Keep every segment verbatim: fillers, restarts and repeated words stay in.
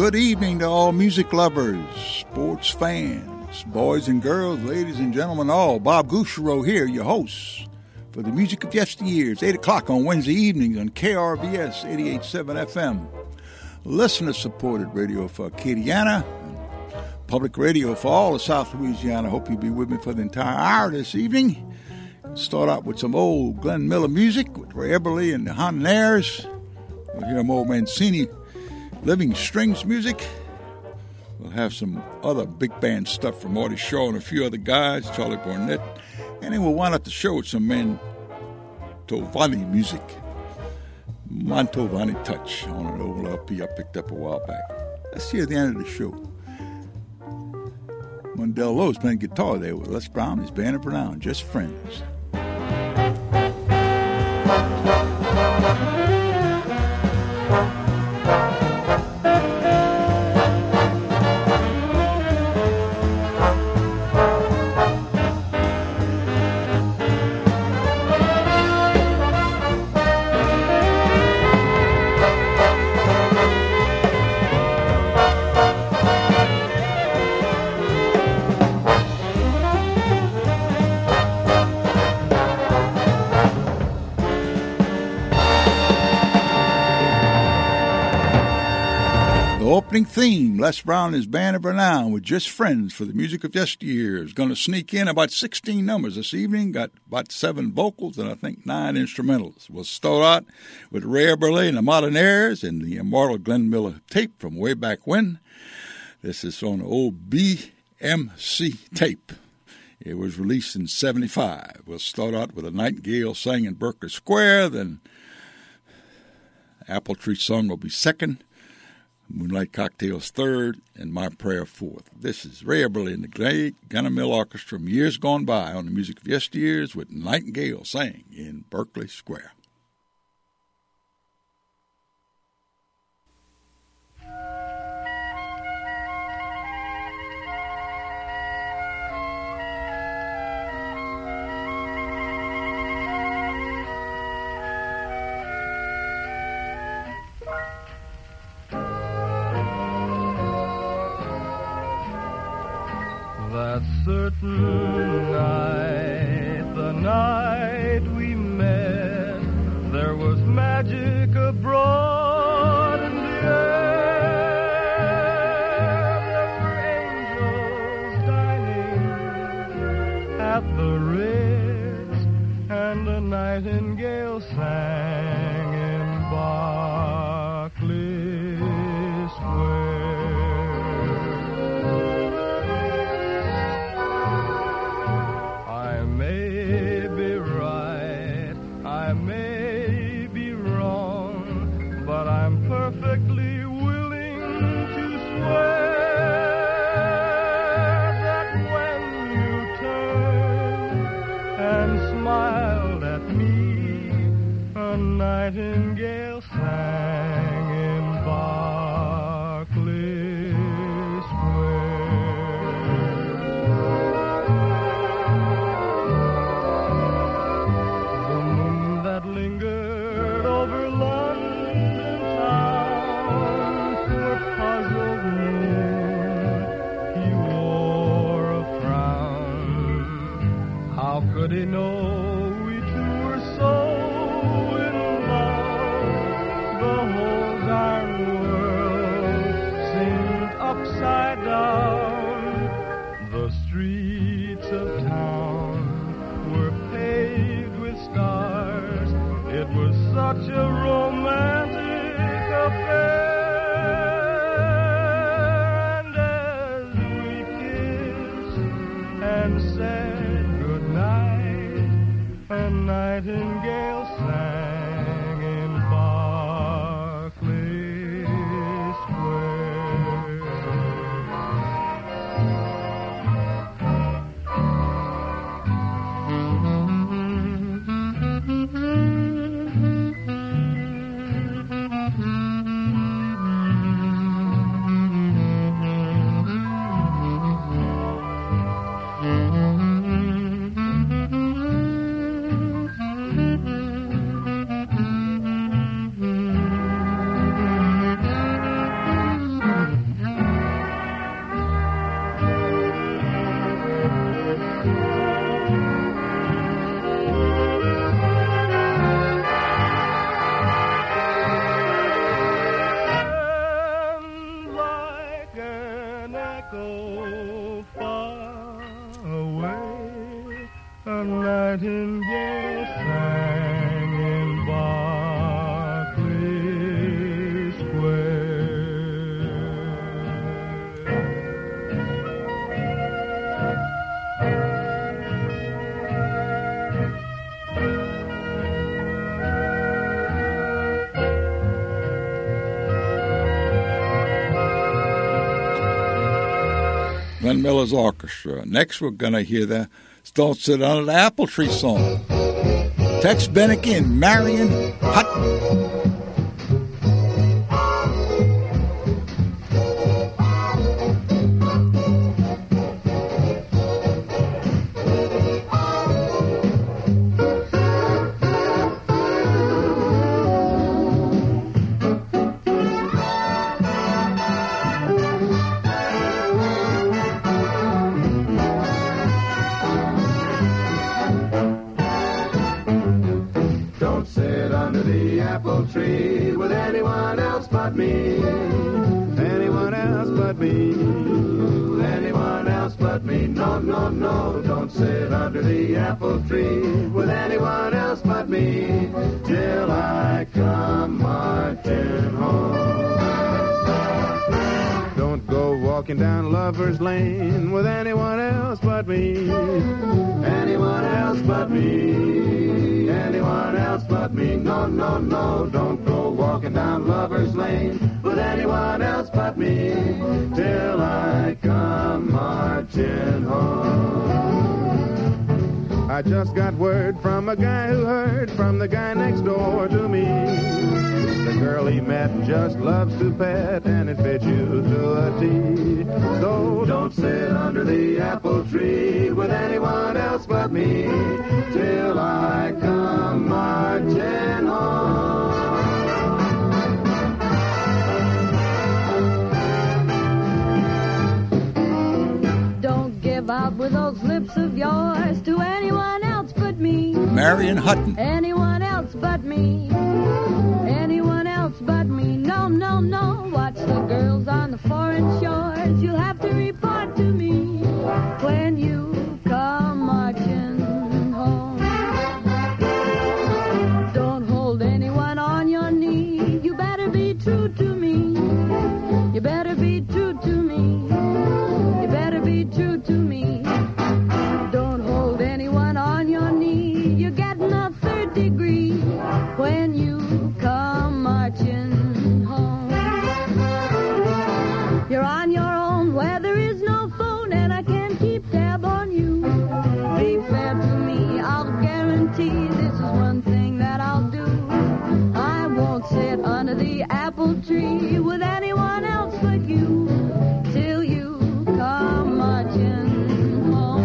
good evening to all music lovers, sports fans, boys and girls, ladies and gentlemen, all. Bob Gouchereau here, your host for the Music of Yesteryears, eight o'clock on Wednesday evenings on K R V S eighty-eight point seven F M. Listener-supported radio for Acadiana, public radio for all of South Louisiana. Hope you'll be with me for the entire hour this evening. Start out with some old Glenn Miller music with Ray Eberly and the Honnaires. We'll hear more Mancini Living Strings music. We'll have some other big band stuff from Marty Shaw and a few other guys, Charlie Barnett. And then we'll wind up the show with some Mantovani music. Mantovani Touch on an old L P I picked up a while back. Let's see at the end of the show. Mundell Lowe's playing guitar there with Les Brown, his band of renown, Just Friends. Opening theme, Les Brown and his band of renown with Just Friends for the Music of Yesteryears. Going to sneak in about sixteen numbers this evening. Got about seven vocals and I think nine instrumentals. We'll start out with Ray Eberly and the Modernaires and the immortal Glenn Miller tape from way back when. This is on the old B M C tape. It was released in seventy-five. We'll start out with A Nightingale Sang in Berkeley Square, then Apple Tree Song will be second. Moonlight Cocktails third, and My Prayer fourth. This is Ray Eberly and the great Gunnar Mill Orchestra from years gone by on the Music of Yesteryears with Nightingale Sang in Berkeley Square. That certain night, the night we met, there was magic abroad in the air. There were angels dining at the Ritz, and a nightingale sang in Berkeley Square. Perfectly willing to swear that when you turned and smiled at me, a nightingale sang in Berkeley Square. The moon that lingered over London puzzled moon, he wore a frown. How could he know we two were so in love? The whole darn world seemed upside down. The streets of town were paved with stars. It was such a romantic affair. Said good night, a nightingale sang in Berkeley Square. Nightingale sang in Berkeley Square. Glenn Miller's Orchestra. Next, we're going to hear the Don't Sit Under the Apple Tree song. Tex Beneke and Marion Hutton. Tree with anyone else but me, anyone else but me, anyone else but me. No, no, no, don't sit under the apple tree with anyone else but me till I come marching home. Don't go walking down Lover's Lane with anyone else but me, anyone else but me, anyone else but me. No, no, no, don't go walking down Lover's Lane with anyone else but me till I come marching home. I just got word from a guy who heard from the guy next door to me. The girl he met just loves to pet, and it fits you to a T. So don't sit under the apple tree with anyone else but me till I come marching home. Don't give up with those lips of yours to anyone else but me. Marion Hutton. Anyone else but me. Anyone else but me. No, no, no. Watch the girls on the foreign shores. You'll have to report to me when you come marching home. Don't hold anyone on your knee. You better be true to me. You better be true to me. You better be true to me. Don't hold anyone on your knee. You're getting a third degree when you come marching home. You're on your own where there is no phone, and I can't keep tab on you. Be fair to me, I'll guarantee this is one thing that I'll do. I won't sit under the apple tree with anyone else but you till you come marching home.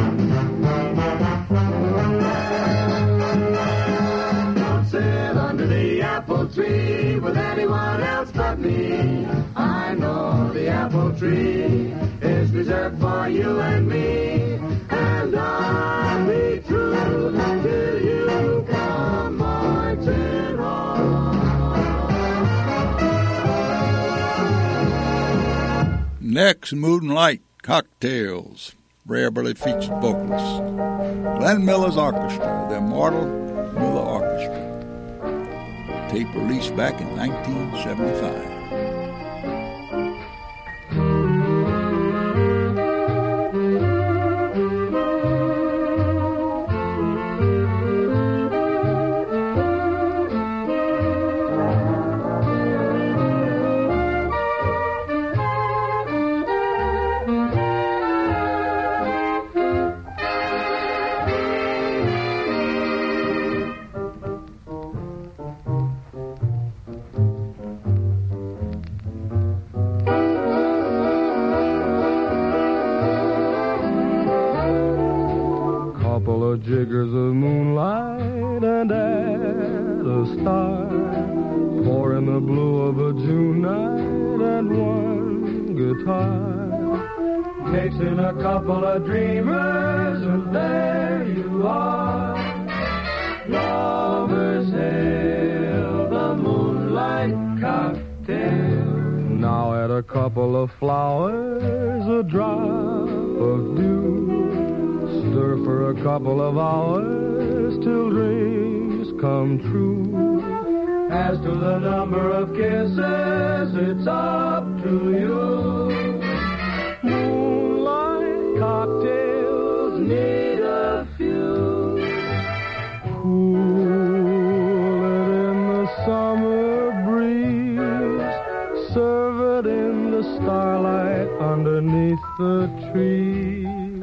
Don't sit under the apple tree with anyone else but me. I know the apple tree is reserved for you and me, and I'll be true till you come marching home. Next, Moonlight Cocktails. Rarely featured vocalist. Glenn Miller's Orchestra, the Immortal Miller Orchestra. Tape released back in nineteen seventy-five. Jiggers of moonlight and add a star, four in the blue of a June night and one guitar, mixing a couple of dreamers and there you are. Lovers hail the moonlight cocktail. Now add a couple of flowers, a drop of dew, stir for a couple of hours till dreams come true. As to the number of kisses, it's up to you. Moonlight cocktails need a few. Cool it in the summer breeze. Serve it in the starlight underneath the trees.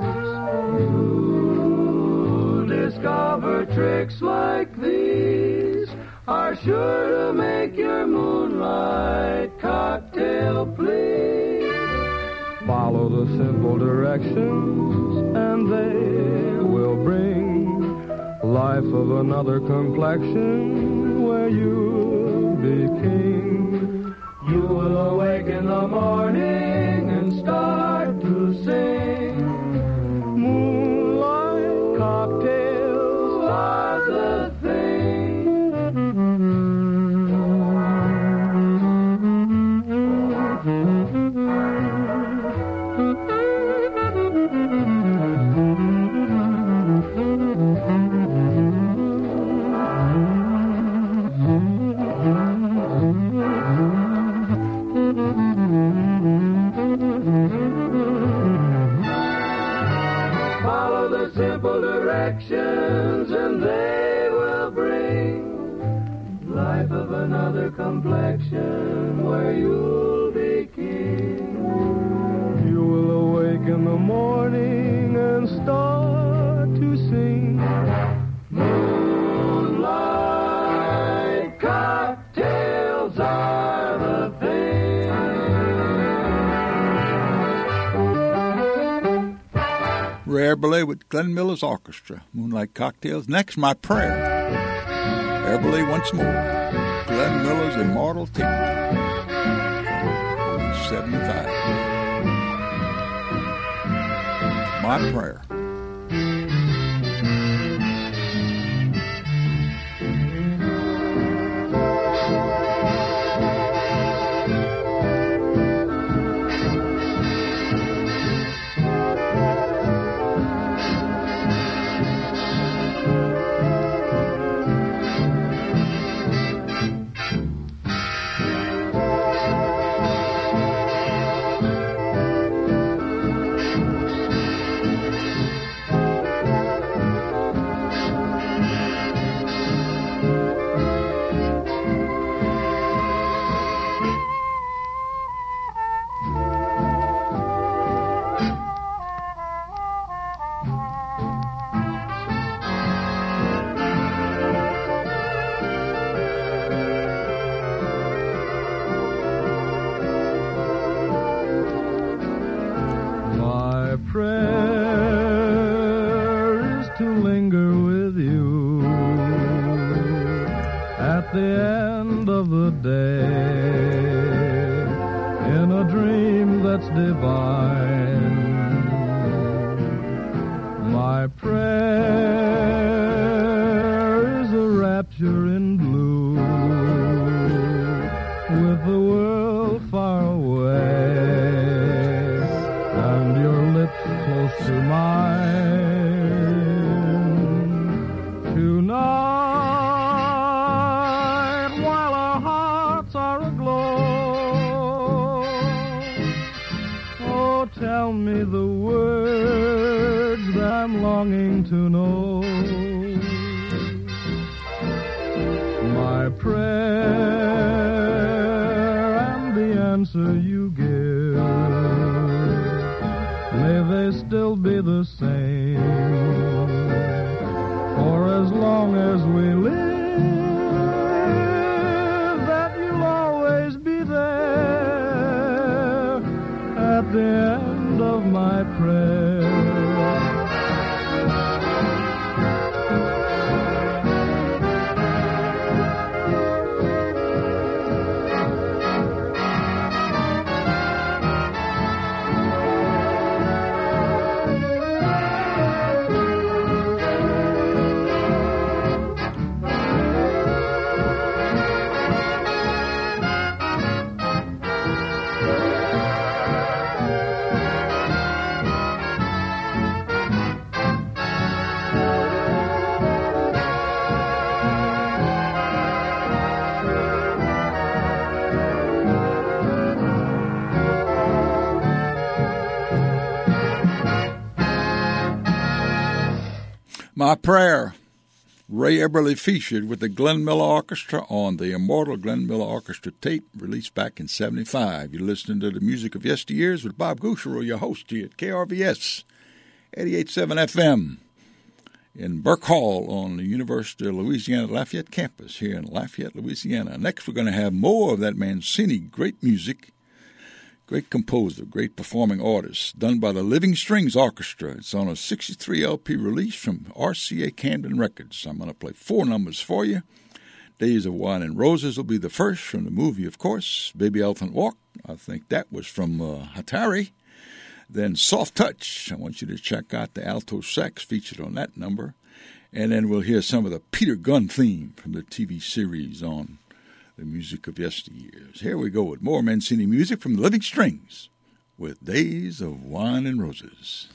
You discover tricks like these are sure to make your moonlight cocktail please. Follow the simple directions and they will bring life of another complexion where you'll be king. You will awake in the morning and start to sing. Moonlight cocktails are the thing. Follow the simple directions and they will bring life of another complexion where you'll be king. You will awake in the morning and start to sing. Moonlight cocktails are the thing. Ray Eberle with Glenn Miller's Orchestra, Moonlight Cocktails. Next, My Prayer. Eberle once more. Glenn Miller's Immortal Tape. seventy-five. My Prayer. My Prayer. Ray Eberly featured with the Glenn Miller Orchestra on the immortal Glenn Miller Orchestra tape released back in seventy-five. You're listening to the music of yesteryears with Bob Gouchereau, your host here at K R V S eighty-eight point seven F M in Burke Hall on the University of Louisiana Lafayette campus here in Lafayette, Louisiana. Next, we're going to have more of that Mancini great music. Great composer, great performing artist, done by the Living Strings Orchestra. It's on a sixty-three L P release from R C A Camden Records. I'm going to play four numbers for you. Days of Wine and Roses will be the first from the movie, of course. Baby Elephant Walk, I think that was from uh, Hatari. Then Soft Touch, I want you to check out the alto sax featured on that number. And then we'll hear some of the Peter Gunn theme from the T V series on the music of yesteryears. Here we go with more Mancini music from the Living Strings with Days of Wine and Roses.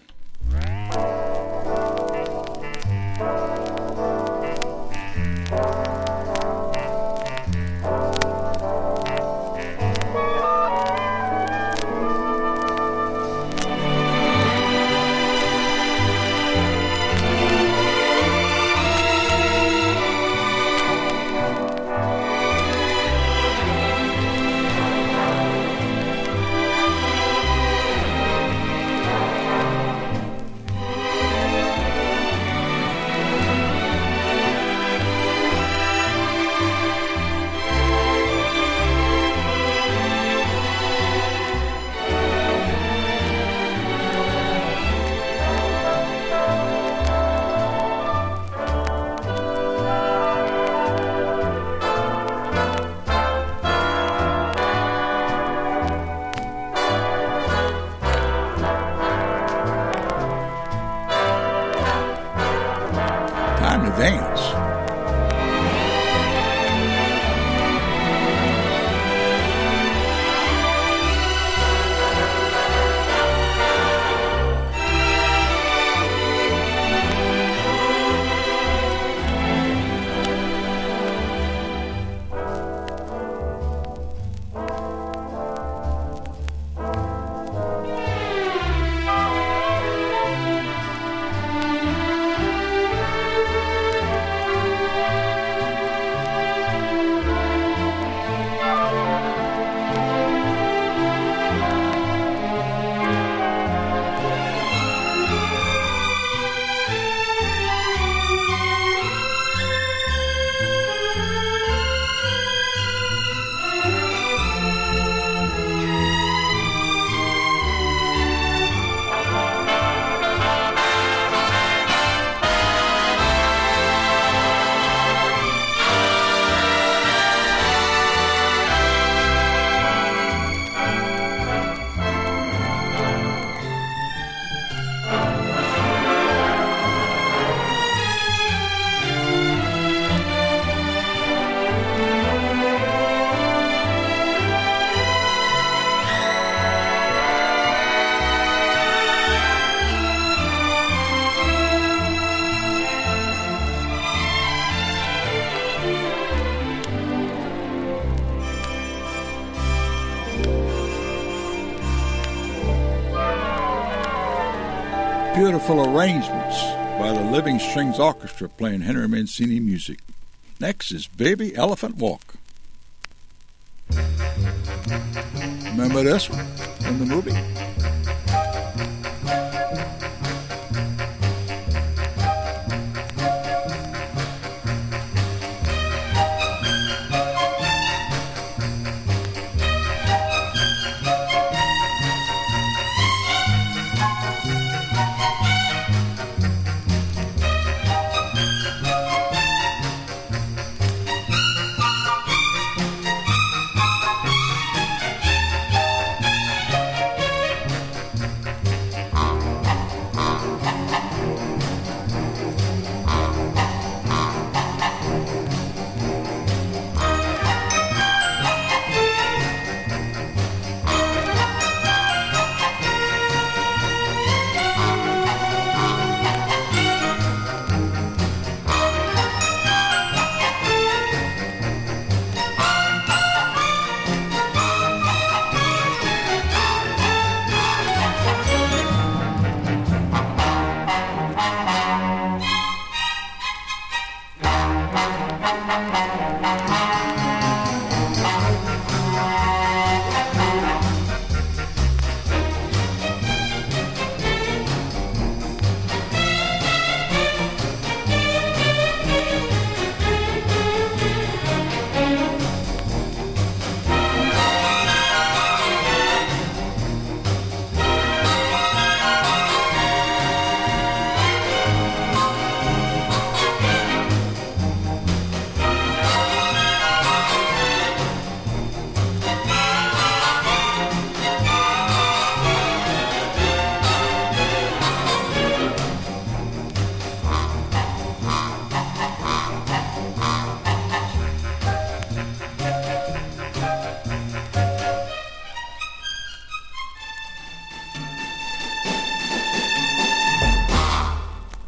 Beautiful arrangements by the Living Strings Orchestra playing Henry Mancini music. Next is Baby Elephant Walk. Remember this one from the movie?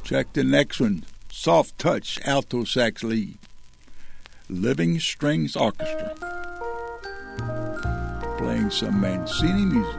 Check the next one. Soft Touch alto sax lead. Living Strings Orchestra. Playing some Mancini music.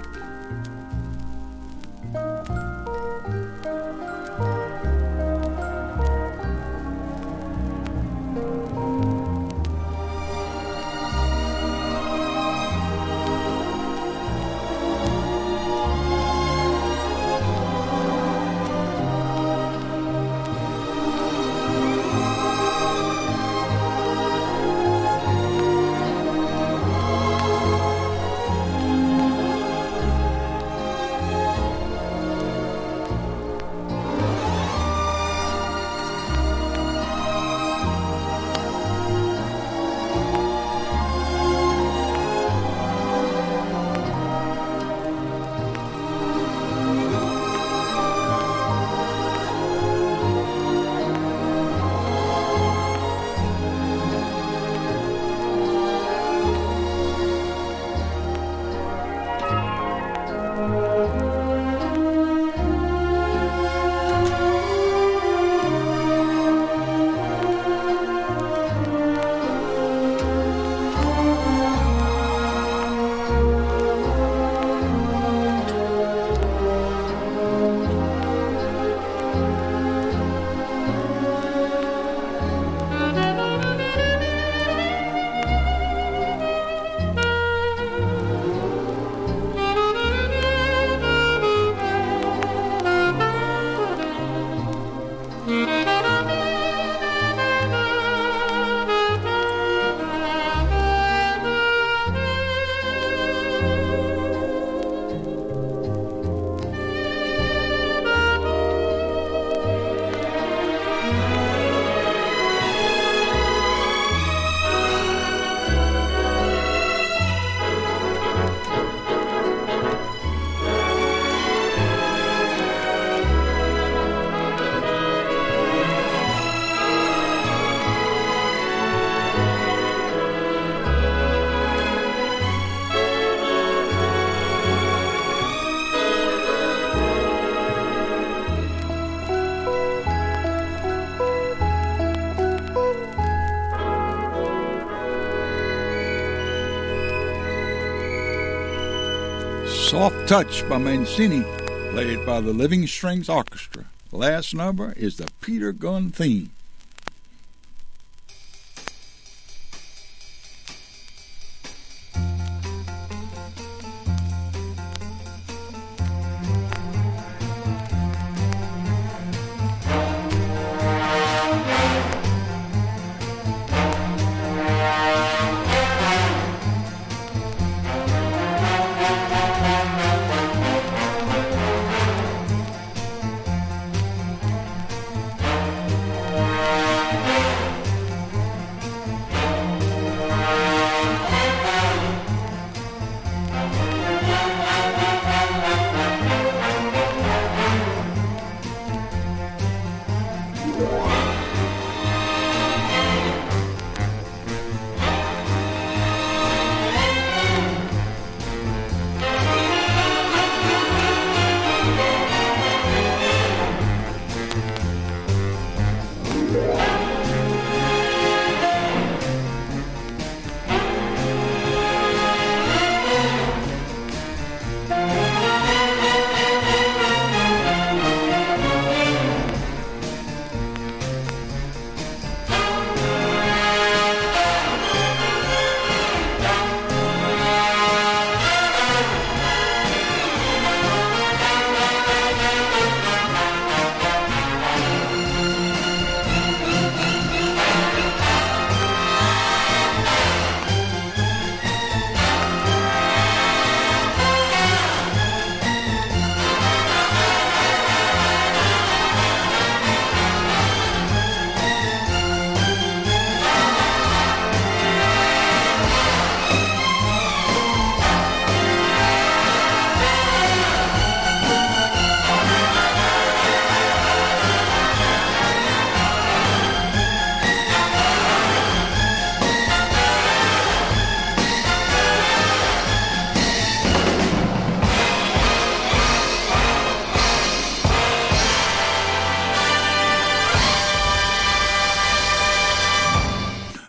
Soft Touch by Mancini, played by the Living Strings Orchestra. The last number is the Peter Gunn theme.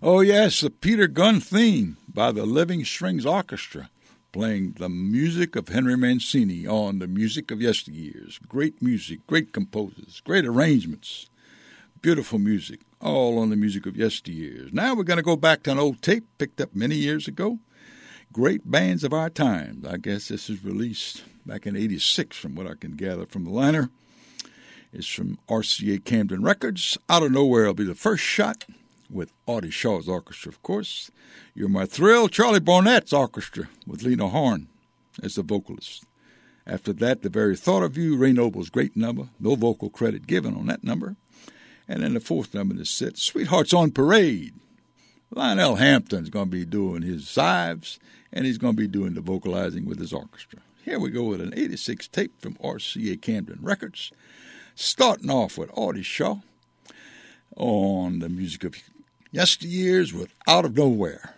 Oh, yes, the Peter Gunn theme by the Living Strings Orchestra, playing the music of Henry Mancini on the Music of Yesteryears. Great music, great composers, great arrangements, beautiful music, all on the Music of Yesteryears. Now we're going to go back to an old tape picked up many years ago. Great Bands of Our Time. I guess this is released back in eighty-six from what I can gather from the liner. It's from R C A Camden Records. Out of Nowhere will be the first shot with Audie Shaw's orchestra, of course. You're My Thrill, Charlie Barnett's orchestra with Lena Horne as the vocalist. After that, The Very Thought of You, Ray Noble's great number. No vocal credit given on that number. And then the fourth number in the set, Sweethearts on Parade. Lionel Hampton's going to be doing his sides, and he's going to be doing the vocalizing with his orchestra. Here we go with an eighty-six tape from R C A Camden Records, starting off with Audie Shaw on the Music of Yesteryears with Out of Nowhere.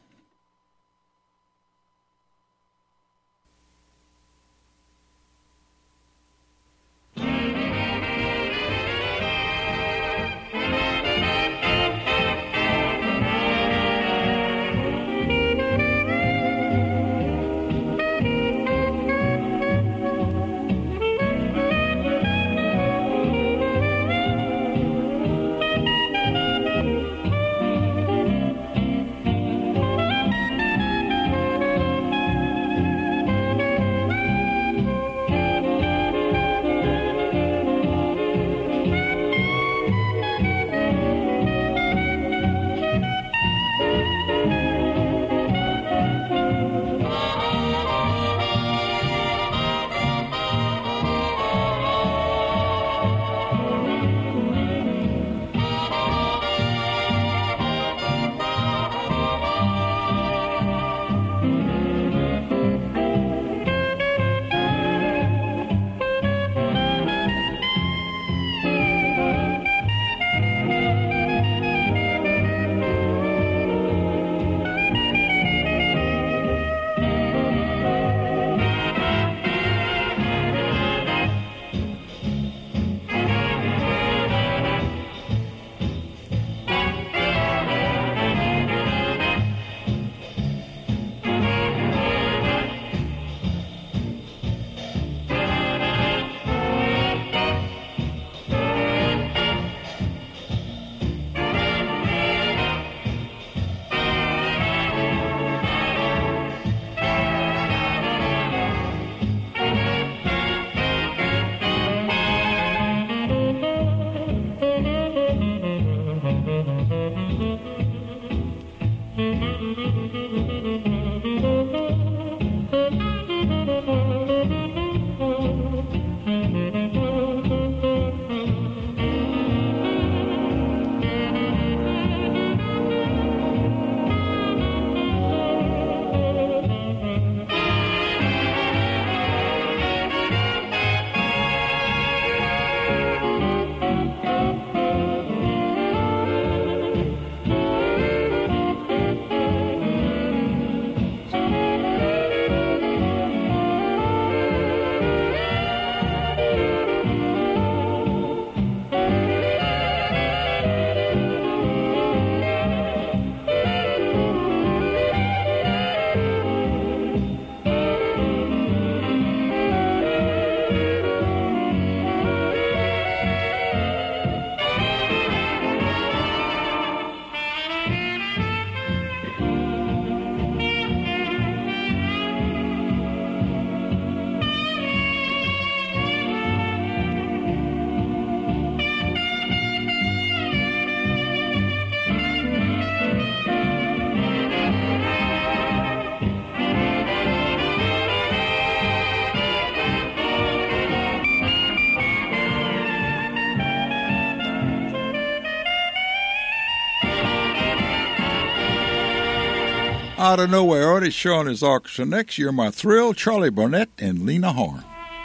Out of Nowhere, Audie Shaw and his orchestra. Next year, My Thrill, Charlie Barnett, and Lena Horne.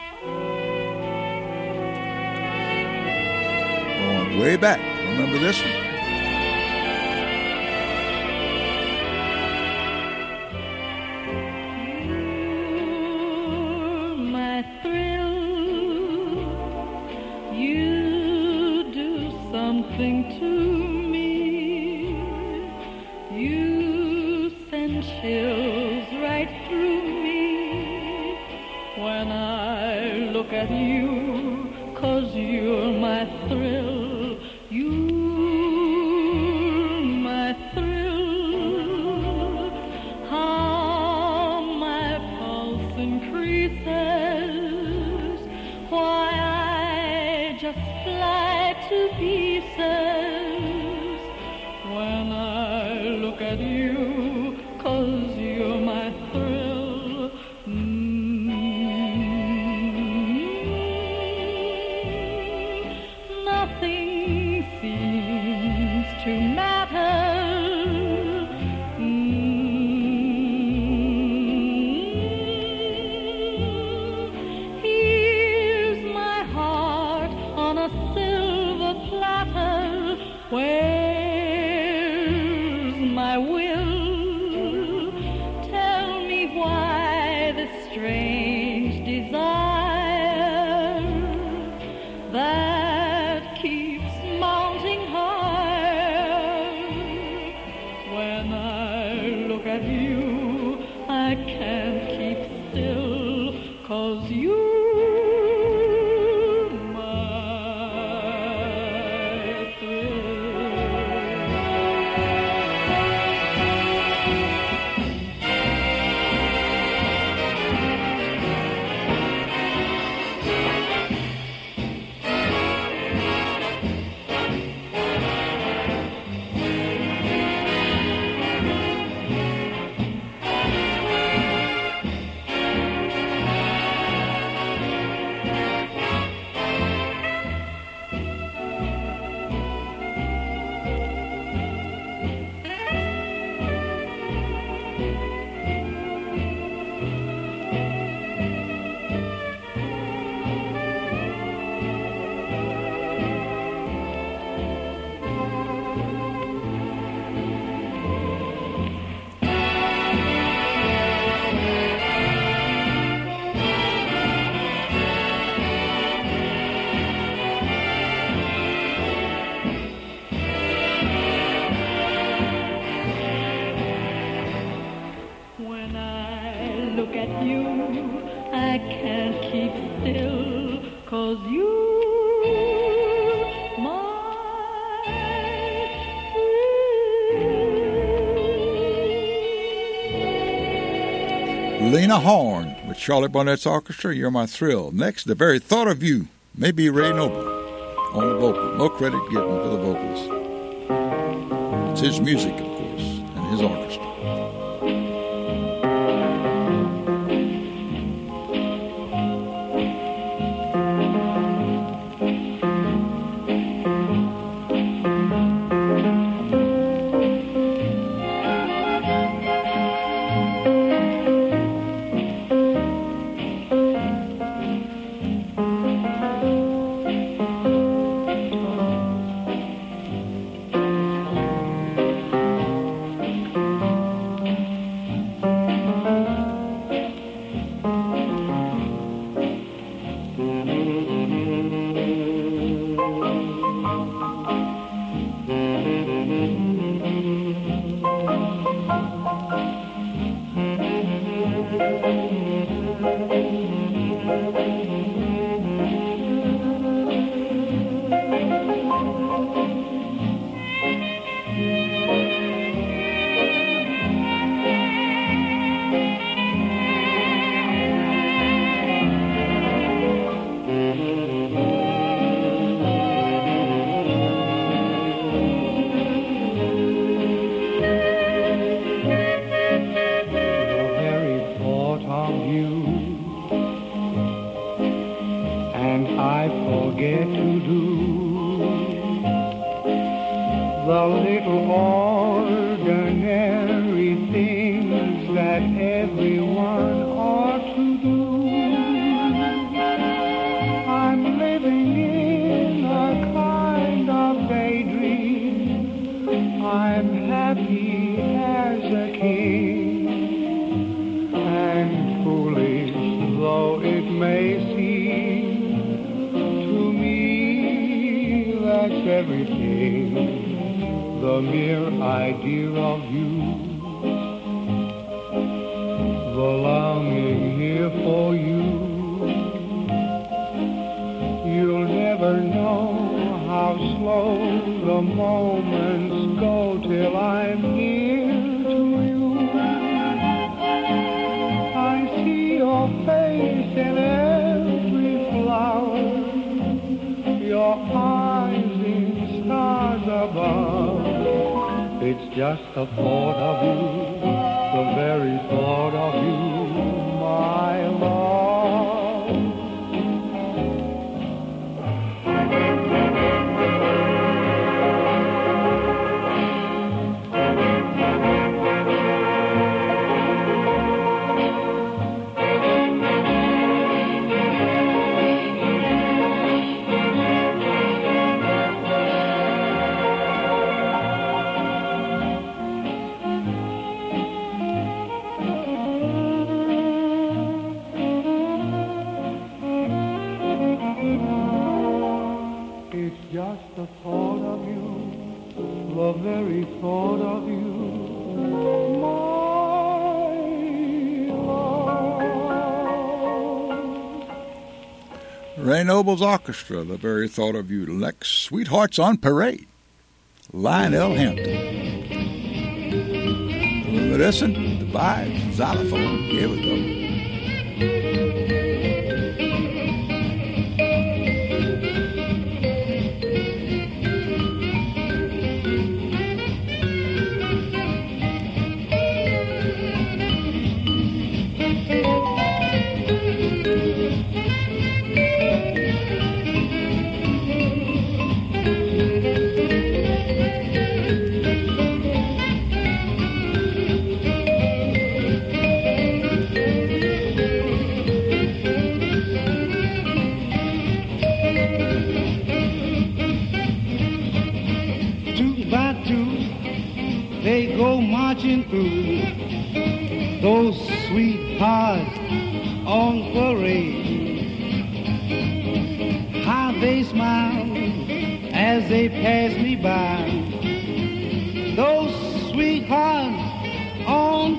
Going way back. Remember this one? My thrill, you do something to me chills right through me when I look at you, 'cause you're my thrill. You're my thrill. How my pulse increases. Why I just fly to pieces when I look at you, 'cause you're my thrill. Mm. Nothing seems to matter. Mm. Here's my heart on a silver platter. Where's my will? Tell me why this strange desire that keeps mounting higher. When I look at you, I can't keep still, 'cause you're my thrill. When I look at you, I can't keep still, 'cause you're my thrill. Lena Horne with Charlotte Barnett's Orchestra, You're My Thrill. Next, The Very Thought of You, maybe Ray Noble on the vocal. No credit given for the vocals. It's his music, of course, and his orchestra. belonging here for you. You'll never know how slow the moments go till I'm near to you. I see your face in every flower, your eyes in stars above. It's just the thought of you, the very thought of you, my love. Just the thought of you, the very thought of you, my love. Ray Noble's Orchestra, the very thought of you. Next, Sweethearts on Parade, Lionel Hampton. Listen, the vibes, xylophone, here we go. They go marching through those sweethearts on parade. How they smile as they pass me by. Those sweethearts on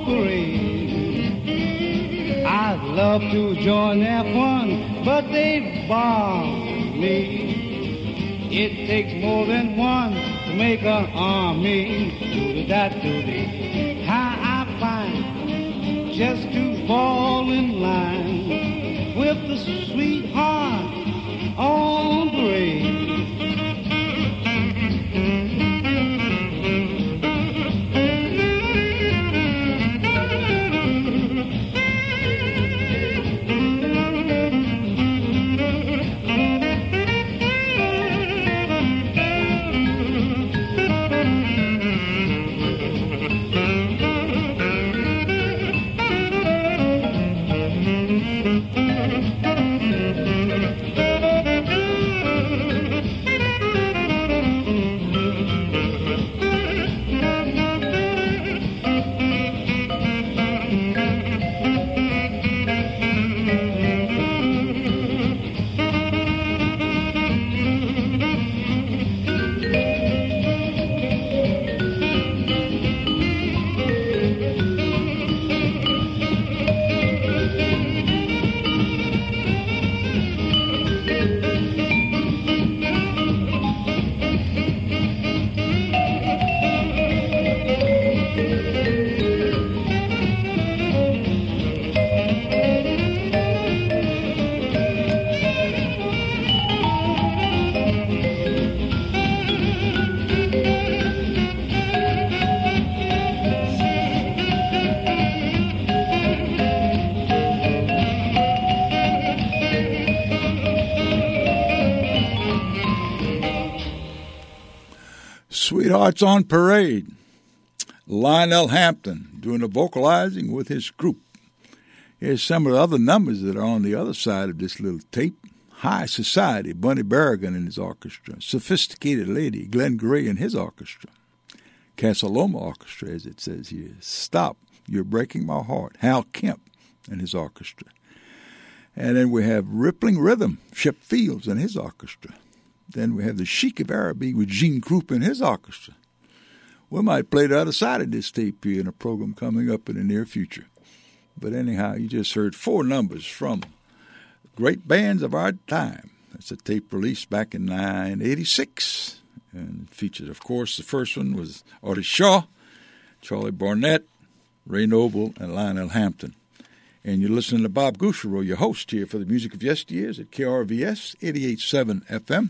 parade. I'd love to join their fun, but they bar me. It takes more than one to make an army. Do-da-da, do-da. How I find just to fall in line with the sweetheart on parade. Sweethearts on Parade, Lionel Hampton doing the vocalizing with his group. Here's some of the other numbers that are on the other side of this little tape. High Society, Bunny Berrigan and his orchestra. Sophisticated Lady, Glenn Gray and his orchestra. Casa Loma Orchestra, as it says here. Stop, You're Breaking My Heart, Hal Kemp and his orchestra. And then we have Rippling Rhythm, Shep Fields and his orchestra. Then we have the Sheik of Araby with Gene Krupa and his orchestra. We might play the other side of this tape here in a program coming up in the near future. But anyhow, you just heard four numbers from great bands of our time. That's a tape released back in nineteen eighty-six. And it featured, of course, the first one was Artie Shaw, Charlie Barnett, Ray Noble, and Lionel Hampton. And you're listening to Bob Gouchereau, your host here for the Music of Yesteryears at K R V S eighty-eight point seven F M.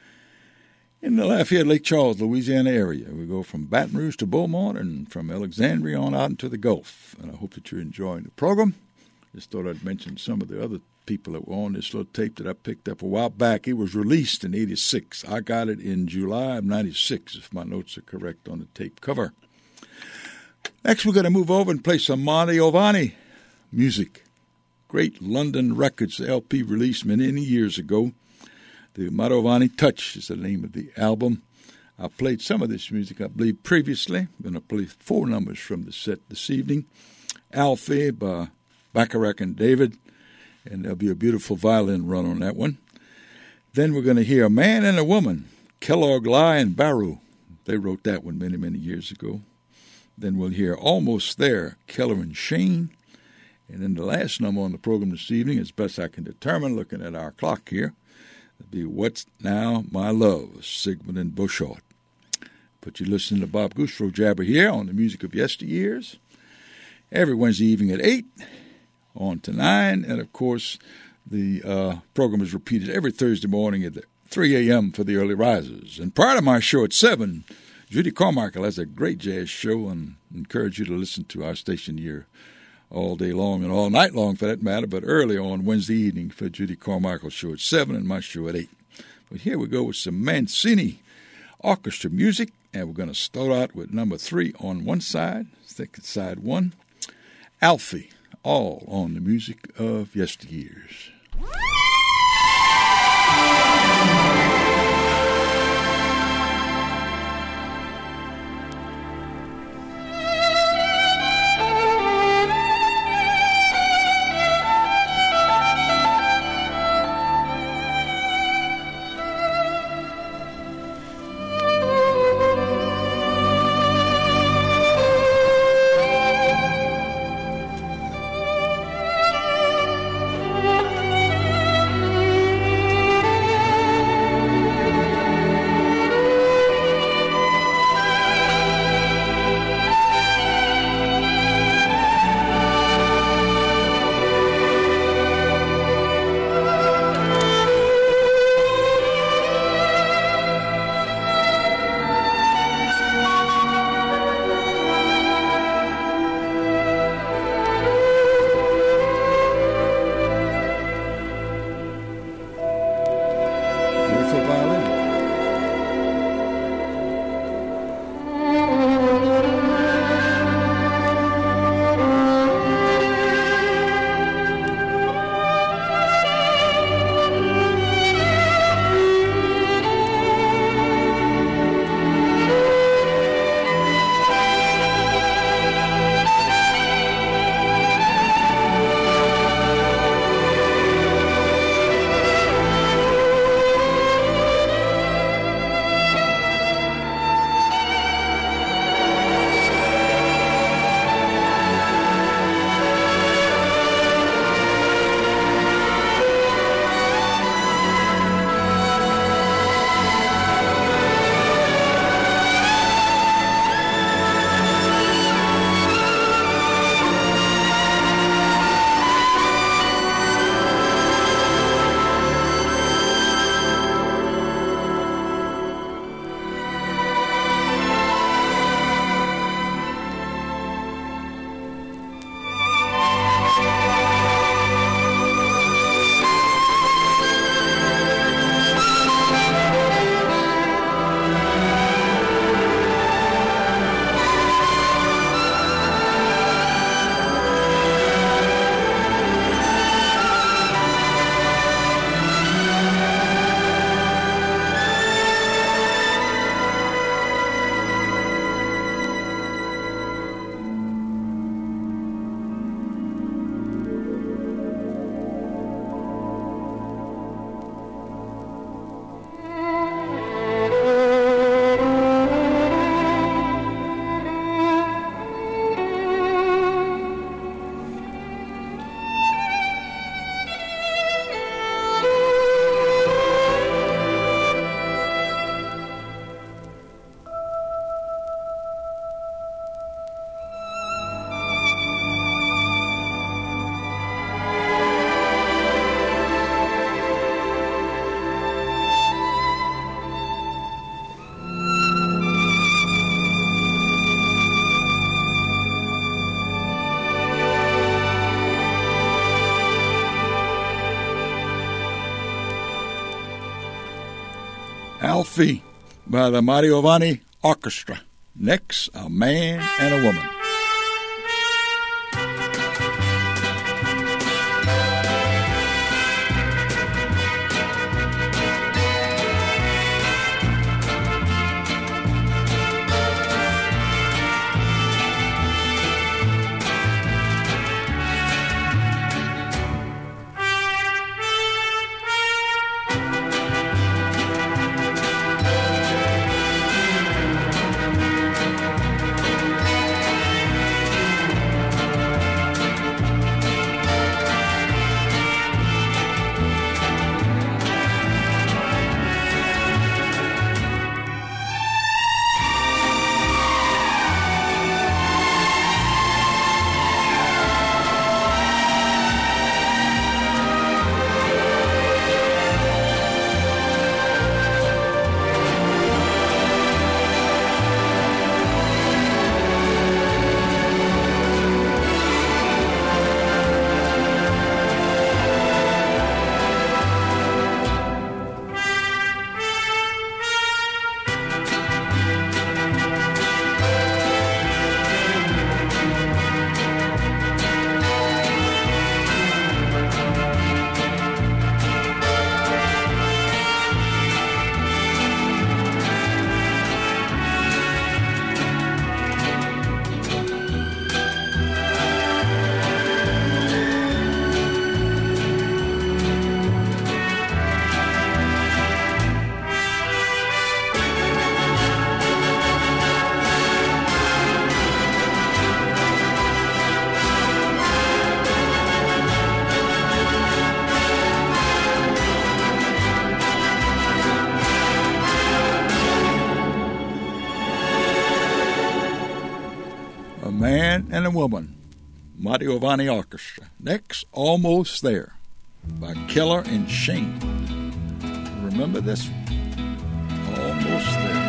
In the Lafayette, Lake Charles, Louisiana area. We go from Baton Rouge to Beaumont and from Alexandria on out into the Gulf. And I hope that you're enjoying the program. Just thought I'd mention some of the other people that were on this little tape that I picked up a while back. It was released in eighty-six. I got it in July of ninety-six, if my notes are correct on the tape cover. Next, we're going to move over and play some Mantovani music. Great London Records L P released many years ago. The Mantovani Touch is the name of the album. I played some of this music, I believe, previously. I'm going to play four numbers from the set this evening. Alfie by Bacharach and David, and there'll be a beautiful violin run on that one. Then we're going to hear A Man and a Woman, Kellogg, Lai, and Baru. They wrote that one many, many years ago. Then we'll hear Almost There, Keller and Shane. And then the last number on the program this evening, as best I can determine, looking at our clock here, it'll be What's Now My Love, Sigmund and Bouchard. But you're listening to Bob Gouchereau Jabber here on the Music of Yesteryears. Every Wednesday evening at eight, on to nine. And, of course, the uh, program is repeated every Thursday morning at three a.m. for the early risers. And prior to my show at seven, Judy Carmichael has a great jazz show, and I encourage you to listen to our station here all day long and all night long, for that matter, but early on Wednesday evening for Judy Carmichael's show at seven and my show at eight. But here we go with some Mancini orchestra music, and we're going to start out with number three on one side, second side one, Alfie, all on the Music of Yesteryears. Alfie by the Mariovani Orchestra. Next, A Man and a Woman. And a Woman, Mariovani Orchestra. Next, Almost There by Keller and Shane. Remember this one? Almost There.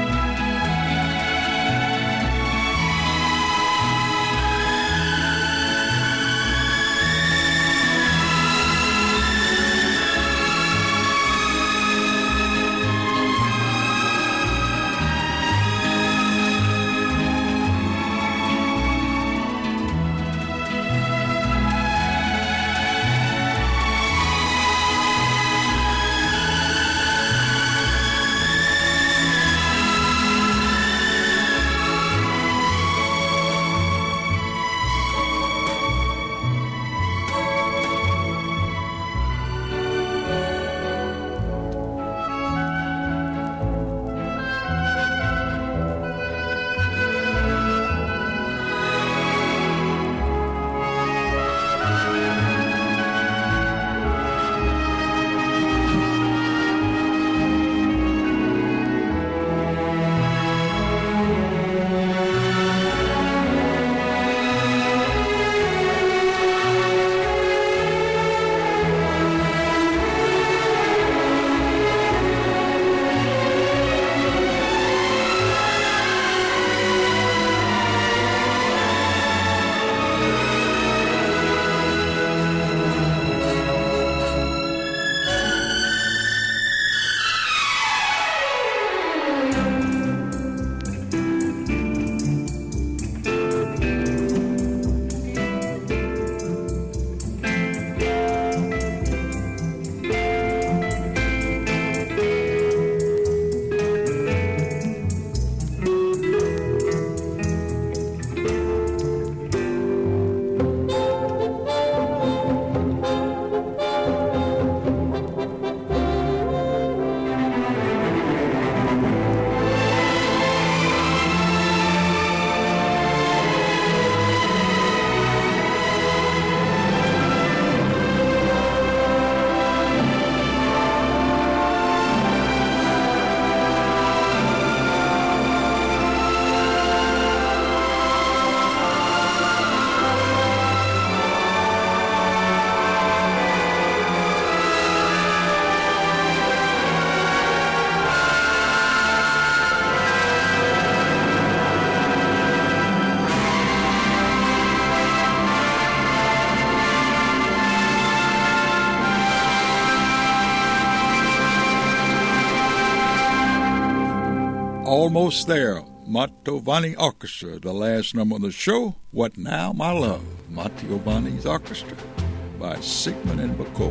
Almost There, Mantovani Orchestra, the last number on the show, What Now, My Love, Mantovani's Orchestra by Sigmund and Bacall.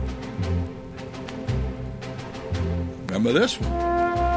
Remember this one?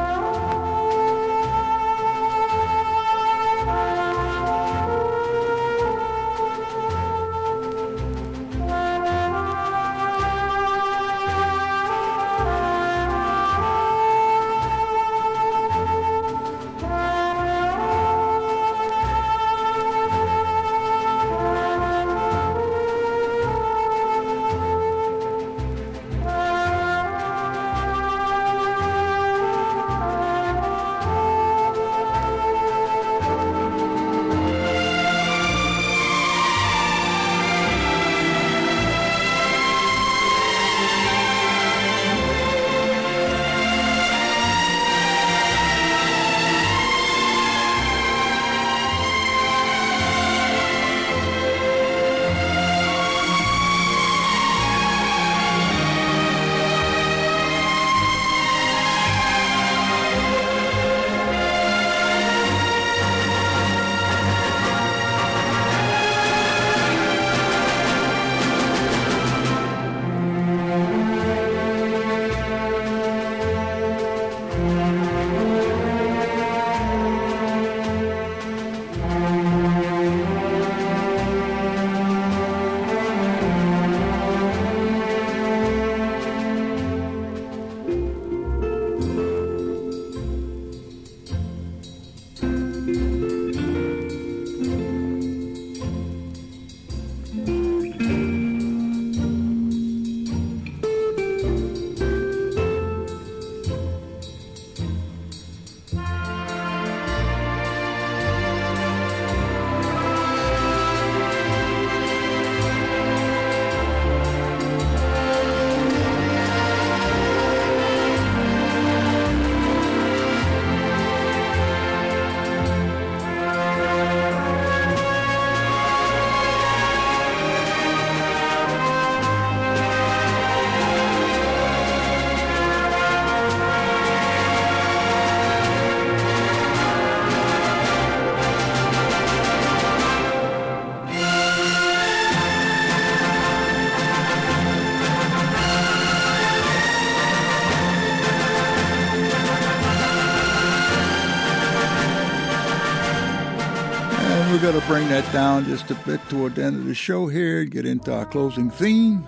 We're going to bring that down just a bit toward the end of the show here, get into our closing theme.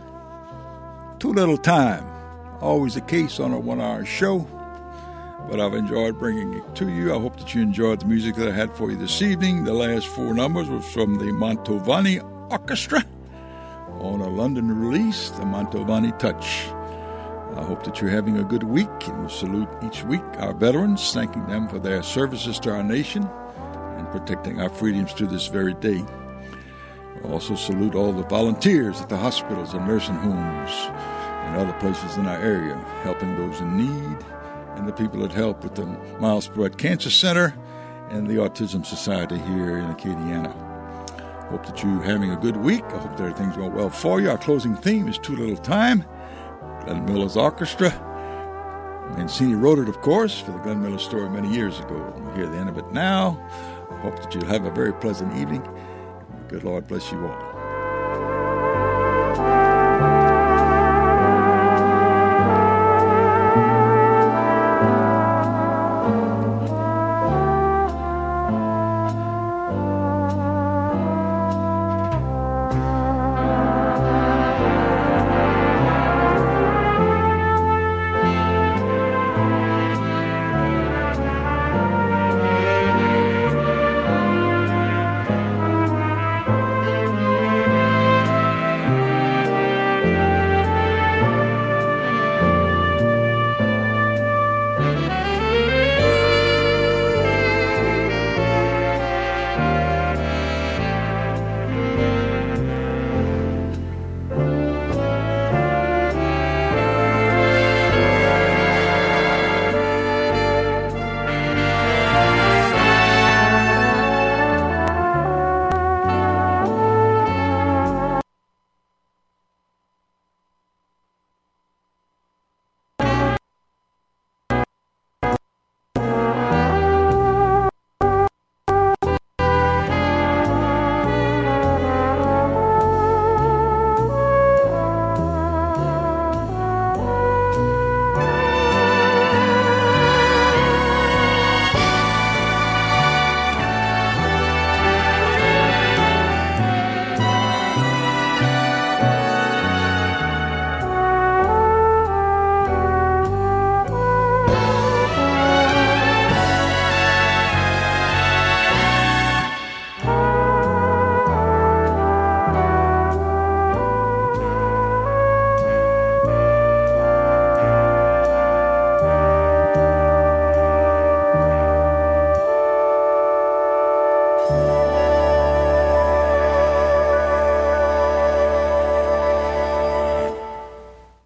Too little time. Always the case on a one-hour show, but I've enjoyed bringing it to you. I hope that you enjoyed the music that I had for you this evening. The last four numbers was from the Mantovani Orchestra on a London release, the Mantovani Touch. I hope that you're having a good week, and we salute each week our veterans, thanking them for their services to our nation and protecting our freedoms to this very day. I also salute all the volunteers at the hospitals and nursing homes and other places in our area, helping those in need, and the people that help with the Miles Perret Cancer Center and the Autism Society here in Acadiana. Hope that you're having a good week. I hope that everything's going well for you. Our closing theme is Too Little Time, Glenn Miller's Orchestra. Mancini wrote it, of course, for the Glenn Miller story many years ago. We'll hear the end of it now. I hope that you'll have a very pleasant evening. Good Lord bless you all.